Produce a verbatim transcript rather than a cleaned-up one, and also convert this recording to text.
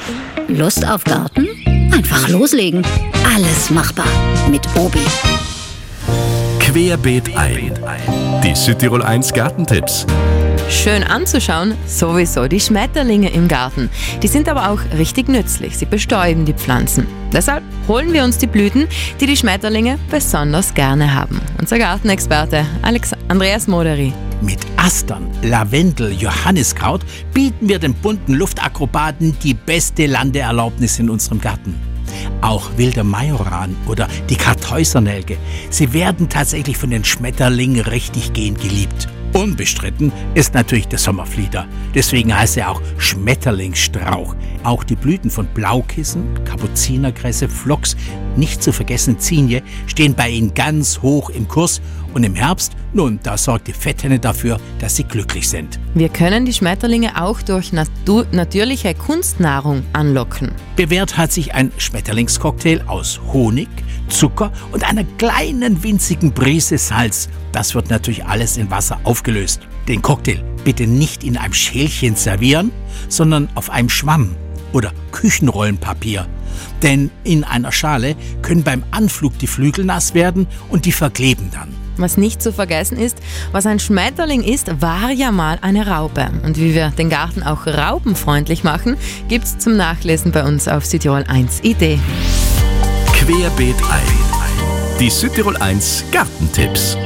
Lust auf Garten? Einfach loslegen. Alles machbar mit Obi. Querbeet ein. Die Südtirol eins Gartentipps. Schön anzuschauen, sowieso die Schmetterlinge im Garten. Die sind aber auch richtig nützlich, sie bestäuben die Pflanzen. Deshalb holen wir uns die Blüten, die die Schmetterlinge besonders gerne haben. Unser Gartenexperte Alex- Andreas Moderi. Mit Astern, Lavendel, Johanniskraut bieten wir den bunten Luftakrobaten die beste Landeerlaubnis in unserem Garten. Auch wilder Majoran oder die Kartäusernelke, sie werden tatsächlich von den Schmetterlingen richtig gehend geliebt. Unbestritten ist natürlich der Sommerflieder, deswegen heißt er auch Schmetterlingsstrauch. Auch die Blüten von Blaukissen, Kapuzinerkresse, Phlox, nicht zu vergessen Zinie, stehen bei ihnen ganz hoch im Kurs. Und im Herbst, nun, da sorgt die Fetthenne dafür, dass sie glücklich sind. Wir können die Schmetterlinge auch durch natu- natürliche Kunstnahrung anlocken. Bewährt hat sich ein Schmetterlingscocktail aus Honig, Zucker und einer kleinen winzigen Prise Salz. Das wird natürlich alles in Wasser aufgelöst. Den Cocktail bitte nicht in einem Schälchen servieren, sondern auf einem Schwamm oder Küchenrollenpapier. Denn in einer Schale können beim Anflug die Flügel nass werden und die verkleben dann. Was nicht zu vergessen ist, was ein Schmetterling ist, war ja mal eine Raupe. Und wie wir den Garten auch raupenfreundlich machen, gibt's zum Nachlesen bei uns auf Südtirol eins Idee. Querbeet ein. Die Südtirol eins Gartentipps.